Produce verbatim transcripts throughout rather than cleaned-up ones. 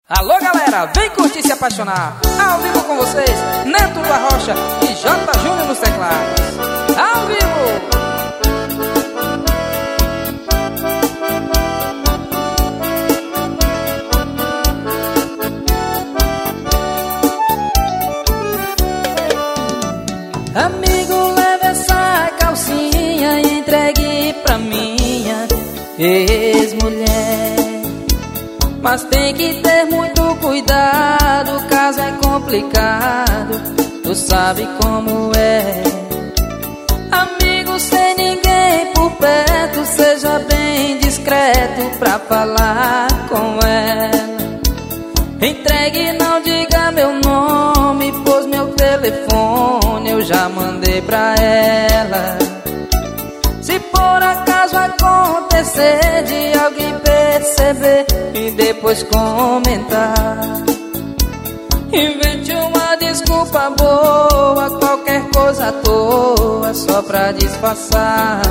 Alô galera, vem curtir e se apaixonar. Ao vivo com vocês, Neto da Rocha e J Júnior nos teclados. Ao vivo! Amigo, leva essa calcinha e entregue pra minha ex-mulher. Mas tem que ter muito cuidado, o caso é complicado, tu sabe como é. Amigo, sem ninguém por perto, seja bem discreto pra falar com ela. Entregue, não diga meu nome, pois meu telefone eu já mandei pra ela. Se por acaso acontecer de alguém perceber e depois comentar, invente uma desculpa boa, qualquer coisa à toa, só pra disfarçar.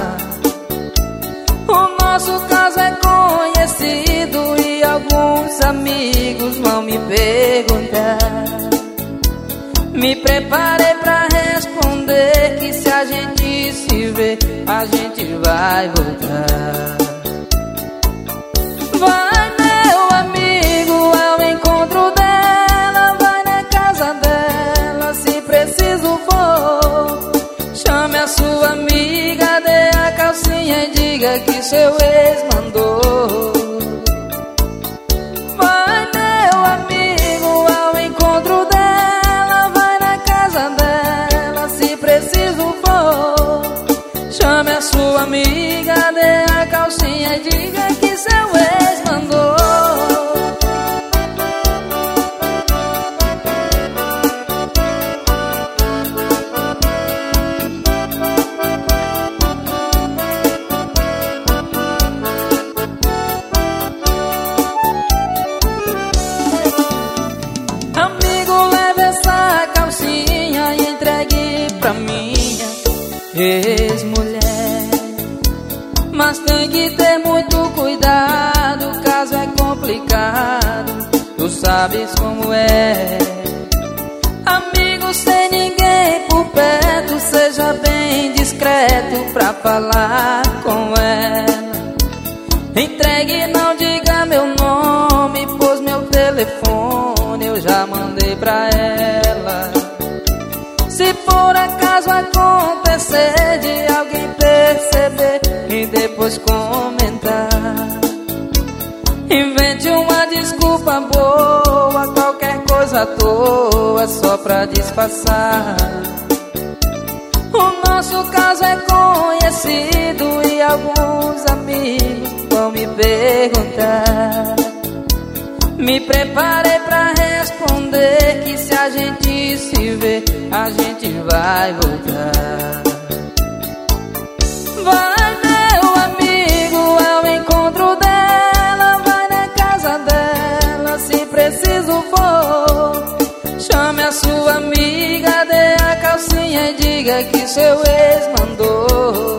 O nosso caso é conhecido e alguns amigos vão me perguntar. Me preparei pra responder que se a gente se vê, a gente vai voltar. Vai, meu amigo, ao encontro dela, vai na casa dela, se preciso for. Chame a sua amiga, dê a calcinha e diga que seu ex mandou. Vai, meu amigo, ao encontro dela, vai na casa dela, se preciso for. Chame a sua amiga, dê a calcinha e diga que seu ex mandou. Amigo, leve essa calcinha e entregue pra minha ex-mulher. Mas tem que ter muito cuidado, o caso é complicado, tu sabes como é. Amigo, sem ninguém por perto, seja bem discreto pra falar com ela. Entregue, não diga meu nome, pois meu telefone eu já mandei pra ela. Se por acaso acontecer de alguém perceber e depois comentar, invente uma desculpa boa, qualquer coisa à toa, só pra disfarçar. O nosso caso é conhecido e alguns amigos vão me perguntar. Me preparei pra responder que se a gente se vê, a gente vai voltar. Vai, meu amigo, ao encontro dela, vai na casa dela, se preciso for. Chame a sua amiga, dê a calcinha e diga que seu ex mandou.